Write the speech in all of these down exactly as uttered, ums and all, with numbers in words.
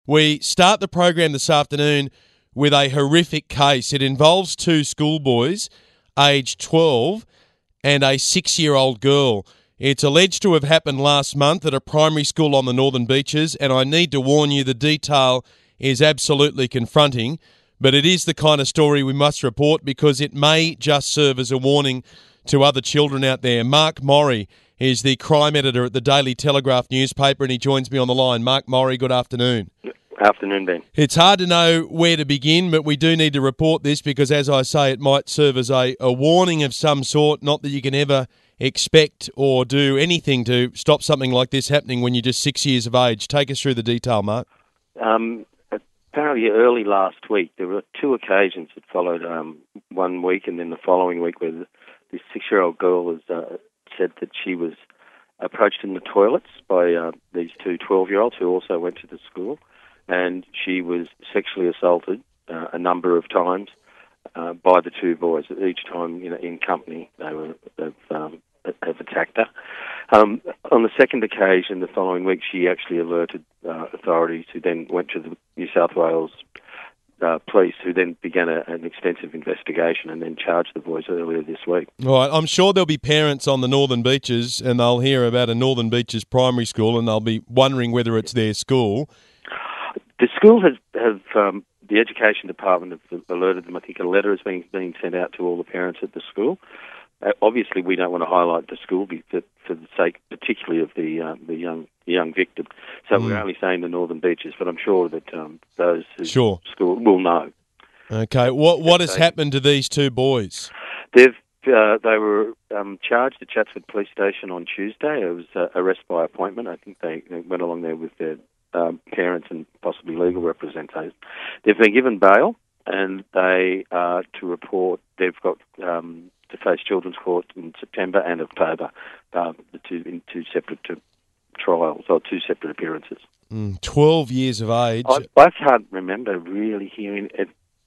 We start the program this afternoon with a horrific case. It involves two schoolboys, aged twelve, and a six-year-old girl. It's alleged to have happened last month at a primary school on the Northern Beaches, and I need to warn you the detail is absolutely confronting, but it is the kind of story we must report because it may just serve as a warning to other children out there. Mark Morri is the crime editor at the Daily Telegraph newspaper, and he joins me on the line. Mark Morri, good afternoon. Afternoon, Ben. It's hard to know where to begin, but we do need to report this because, as I say, it might serve as a, a warning of some sort, not that you can ever expect or do anything to stop something like this happening when you're just six years of age. Take us through the detail, Mark. Um, apparently early last week, there were two occasions that followed um, one week and then the following week where the, this six-year-old girl was uh, said that she was approached in the toilets by uh, these two twelve-year-olds who also went to the school, and she was sexually assaulted uh, a number of times uh, by the two boys. Each time, you know, in company, they were have, um, have attacked her. Um, on the second occasion, the following week, she actually alerted uh, authorities, who then went to the New South Wales uh, police, who then began a, an extensive investigation and then charged the boys earlier this week. All right, I'm sure there'll be parents on the Northern Beaches, and they'll hear about a Northern Beaches primary school, and they'll be wondering whether it's their school. The school has have um, the education department have alerted them. I think a letter is being being sent out to all the parents at the school. Uh, obviously, we don't want to highlight the school for, for the sake, particularly of the uh, the young the young victim. So mm. we're only saying the Northern Beaches, but I'm sure that um, those who sure. school will know. Okay, what what has happened to these two boys? They've uh, they were um, charged at Chatswood Police Station on Tuesday. It was uh, arrest by appointment. I think they, they went along there with their Um, parents and possibly legal representatives. They've been given bail, and they are to report. They've got um, to face children's court in September and October, uh, the two in two separate uh, trials or two separate appearances. Mm, Twelve years of age. I, I can't remember really hearing it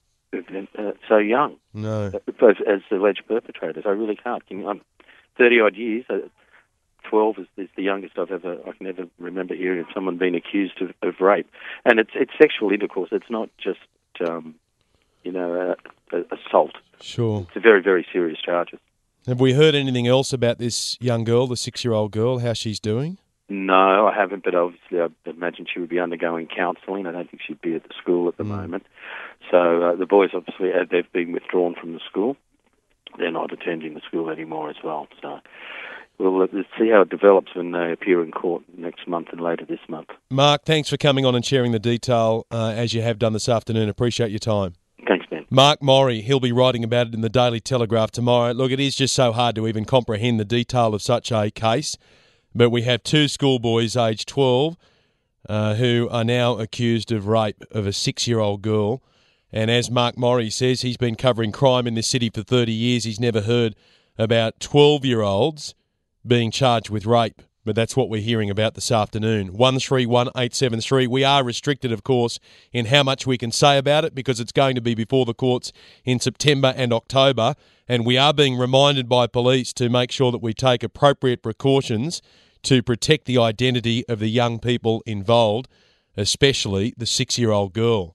uh, so young. No, as, as alleged perpetrators. I really can't. Can you, I'm thirty odd years. Uh, Twelve is, is the youngest I've ever I can ever remember hearing of someone being accused of, of rape, and it's it's sexual intercourse. It's not just um, you know uh, assault. Sure, it's a very very serious charges. Have we heard anything else about this young girl, the six-year-old girl, how she's doing? No, I haven't. But obviously, I imagine she would be undergoing counselling. I don't think she'd be at the school at the mm. moment. So uh, the boys obviously they've been withdrawn from the school. They're not attending the school anymore as well. So. Well, let's see how it develops when they appear in court next month and later this month. Mark, thanks for coming on and sharing the detail uh, as you have done this afternoon. Appreciate your time. Thanks, Ben. Mark Morri, he'll be writing about it in the Daily Telegraph tomorrow. Look, it is just so hard to even comprehend the detail of such a case, but we have two schoolboys aged twelve uh, who are now accused of rape of a six-year-old girl. And as Mark Morri says, he's been covering crime in this city for thirty years. He's never heard about twelve-year-olds being charged with rape, but that's what we're hearing about this afternoon. one three one eight seven three. We are restricted, of course, in how much we can say about it because it's going to be before the courts in September and October, and we are being reminded by police to make sure that we take appropriate precautions to protect the identity of the young people involved, especially the six-year-old girl.